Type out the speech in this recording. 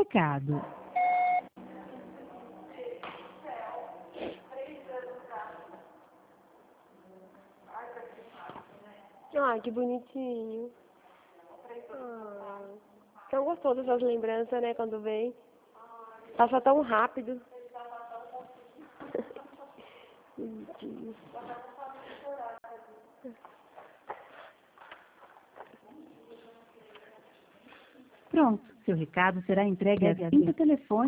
recado. Ai, que bonitinho. Ah, tão gostoso essas lembranças, né, quando vem. Passa tão rápido. Bonitinho. Pronto, seu recado será entregue assim que o telefone